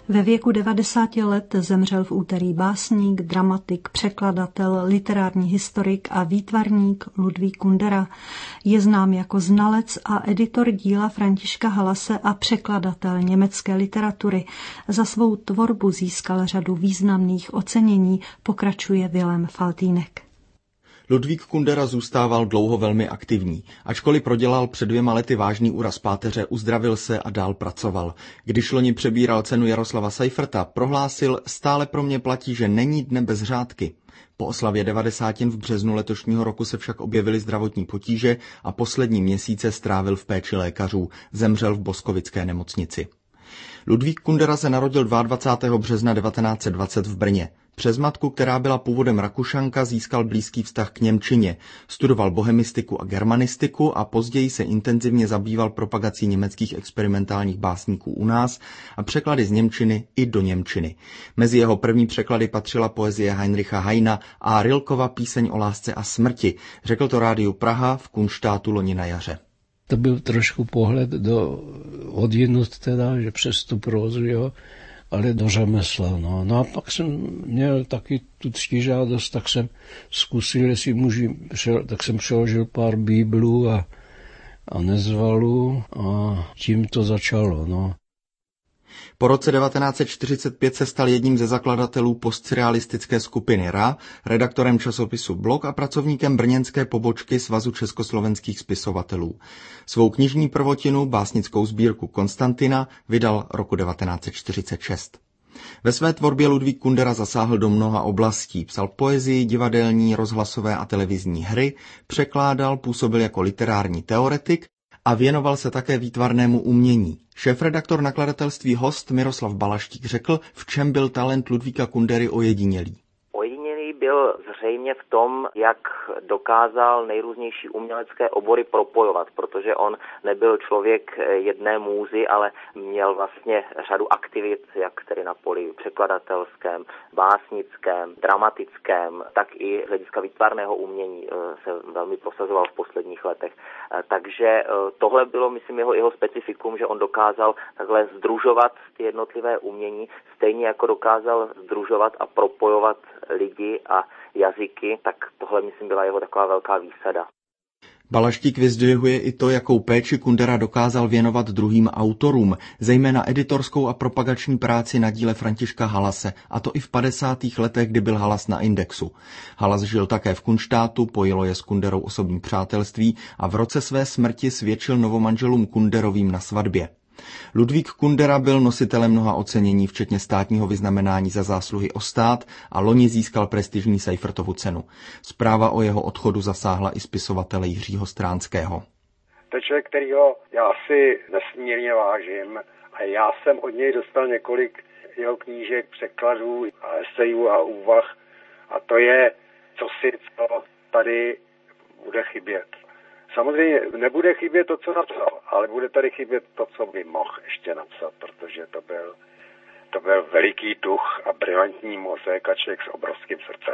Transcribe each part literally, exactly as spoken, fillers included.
Ve věku devadesáti let zemřel v úterý básník, dramatik, překladatel, literární historik a výtvarník Ludvík Kundera. Je znám jako znalec a editor díla Františka Halase a překladatel německé literatury. Za svou tvorbu získal řadu významných ocenění, pokračuje Vilém Faltýnek. Ludvík Kundera zůstával dlouho velmi aktivní. Ačkoliv prodělal před dvěma lety vážný úraz páteře, uzdravil se a dál pracoval. Když loni přebíral cenu Jaroslava Seiferta, prohlásil: stále pro mě platí, že není dne bez řádky. Po oslavě devadesátin v březnu letošního roku se však objevily zdravotní potíže a poslední měsíce strávil v péči lékařů. Zemřel v Boskovické nemocnici. Ludvík Kundera se narodil dvacátého druhého března devatenáct set dvacet v Brně. Přes matku, která byla původem Rakušanka, získal blízký vztah k němčině. Studoval bohemistiku a germanistiku a později se intenzivně zabýval propagací německých experimentálních básníků u nás a překlady z němčiny i do němčiny. Mezi jeho první překlady patřila poezie Heinricha Heina a Rilkova Píseň o lásce a smrti. Řekl to Rádiu Praha v Kunštátu loni na jaře. To byl trošku pohled do odjinud teda, že přes tu prózu, jo, ale do řemesla. No. no a pak jsem měl taky tu ctižádost, tak jsem zkusil, jestli můžu, tak jsem přeložil pár Biblů a, a Nezvalu a tím to začalo. No. Po roce devatenáct set čtyřicet pět se stal jedním ze zakladatelů postsurrealistické skupiny R A, redaktorem časopisu Blok a pracovníkem brněnské pobočky Svazu československých spisovatelů. Svou knižní prvotinu, básnickou sbírku Konstantina, vydal roku devatenáct set čtyřicet šest. Ve své tvorbě Ludvík Kundera zasáhl do mnoha oblastí. Psal poezii, divadelní, rozhlasové a televizní hry, překládal, působil jako literární teoretik a věnoval se také výtvarnému umění. Šéfredaktor nakladatelství Host Miroslav Balaštík řekl, v čem byl talent Ludvíka Kundery ojedinělý. Ojedinělý byl zřejmě v tom, jak dokázal nejrůznější umělecké obory propojovat, protože on nebyl člověk jedné můzy, ale měl vlastně řadu aktivit, jak tedy na poli překladatelském, básnickém, dramatickém, tak i z hlediska výtvarného umění se velmi prosazoval v posledních letech. Takže tohle bylo, myslím, jeho, jeho specifikum, že on dokázal takhle sdružovat ty jednotlivé umění, stejně jako dokázal sdružovat a propojovat lidi a jazyky, tak tohle, myslím, byla jeho taková velká výsada. Balaštík vyzdvihuje i to, jakou péči Kundera dokázal věnovat druhým autorům, zejména editorskou a propagační práci na díle Františka Halase, a to i v padesátých letech, kdy byl Halas na Indexu. Halas žil také v Kunštátu, pojilo je s Kunderou osobní přátelství a v roce své smrti svědčil novomanželům Kunderovým na svatbě. Ludvík Kundera byl nositelem mnoha ocenění, včetně státního vyznamenání za zásluhy o stát, a loni získal prestižní Seifertovu cenu. Zpráva o jeho odchodu zasáhla i spisovatele Jiřího Stránského. To je člověk, kterýho já si nesmírně vážím, a já jsem od něj dostal několik jeho knížek, překladů a esejů a úvah, a to je cosi, co tady bude chybět. Samozřejmě nebude chybět to, co napsal, ale bude tady chybět to, co by mohl ještě napsat, protože to byl, to byl veliký duch a brilantní mozek a člověk s obrovským srdcem.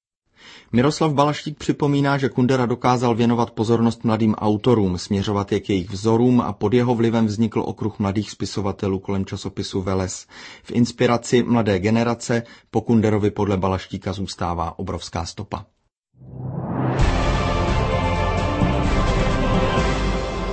Miroslav Balaštík připomíná, že Kundera dokázal věnovat pozornost mladým autorům, směřovat je k jejich vzorům a pod jeho vlivem vznikl okruh mladých spisovatelů kolem časopisu Veles. V inspiraci mladé generace po Kunderovi podle Balaštíka zůstává obrovská stopa.